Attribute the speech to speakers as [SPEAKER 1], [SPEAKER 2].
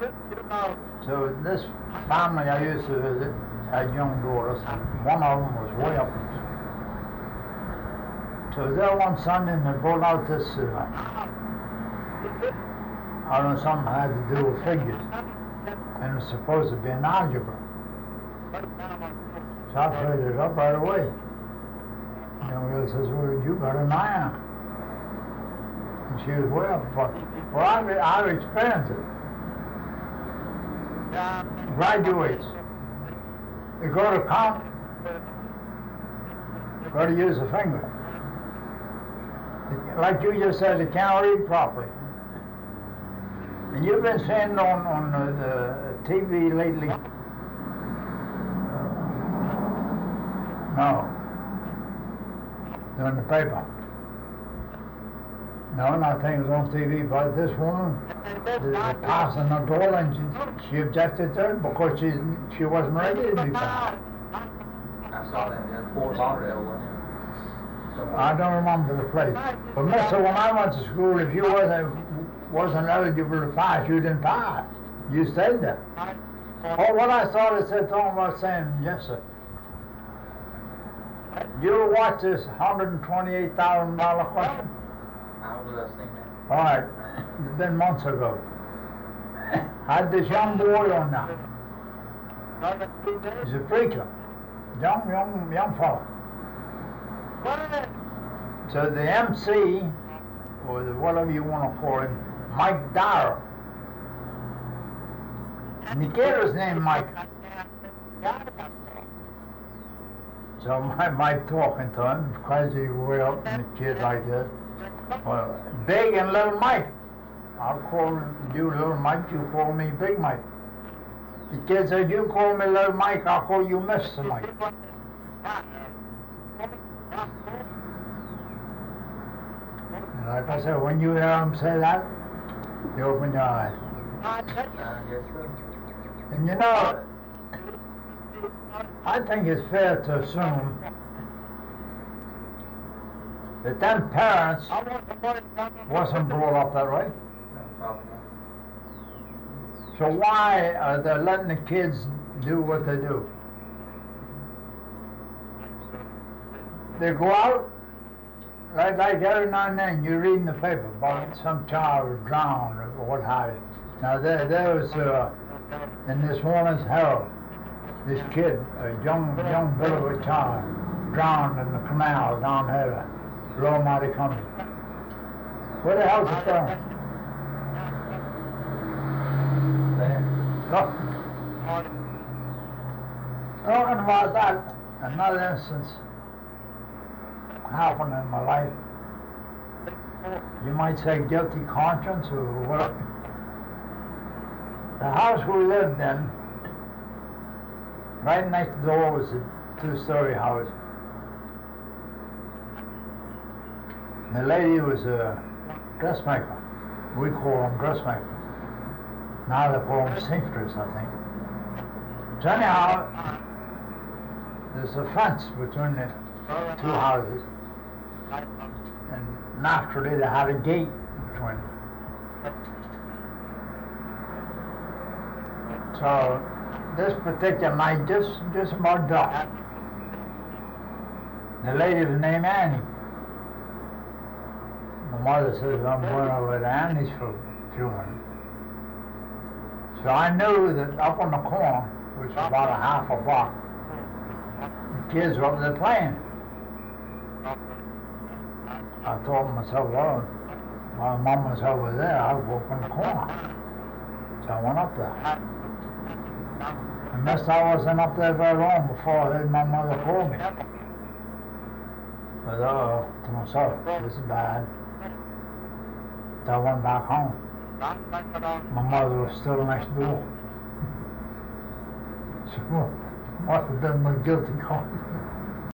[SPEAKER 1] So this family I used to visit had young daughters. One of them was way up. So there one Sunday and they brought out this, I don't know, something had to do with figures. And it was supposed to be an algebra. So I figured it up right away. The young girl says, well, you better than I am. And she was way up. But, well, I've experienced it. Graduates, they go to count, got to use a finger. Like you just said, they can't read properly. And you've been seeing on the TV lately. No. On the paper. No, nothing was on TV, but this woman, the passing the door, and she objected to it because she wasn't ready to be passed.
[SPEAKER 2] I saw that in Fort Lauderdale, wasn't it?
[SPEAKER 1] I don't remember the place. But mister, when I went to school, if you wasn't eligible to pass, you didn't pass. You stayed there. Oh, what I thought it said talking about saying, yes, sir. You watch this $128,000 question?
[SPEAKER 2] I don't know if I've seen that.
[SPEAKER 1] All right, it's been months ago. I had this young boy on now. He's a preacher, young fella. So the MC, or whatever you want to call him, Mike Dyer. And the kid was named Mike. So Mike talking to him, because he way up and the kid like this. Well, Big and Little Mike. I'll call you Little Mike, you call me Big Mike. The kid said, you call me Little Mike, I'll call you Mr. Mike. And like I said, when you hear him say that, you open your eyes. And you know, I think it's fair to assume that them parents wasn't brought up that way. So why are they letting the kids do what they do? They go out, like every now and then you read in the paper about some child was drowned or what have you. Now there was, in this morning's Herald, this kid, a young bit of a child, drowned in the canal down there. Low Mighty Company. Where the hell's the parents? Talking about that, another instance happened in my life. You might say guilty conscience or what. The house we lived in, right next door was a two-story house. The lady was a dressmaker. We call them dressmakers. Now they call them seamstress, I think. So anyhow, there's a fence between the two houses. And naturally they had a gate between them. So this particular night, just about dark, the lady was named Annie. My mother says, I'm going over to Annie's for a few minutes. So I knew that up on the corner, which was about a half a block, the kids were up there playing. I thought to myself, well, my mom was over there, I'll go up in the corner. So I went up there. And missed I wasn't up there very long before I heard my mother call me. But to myself, this is bad. So I went back home. My mother was still next door. So must have been my guilty conscience.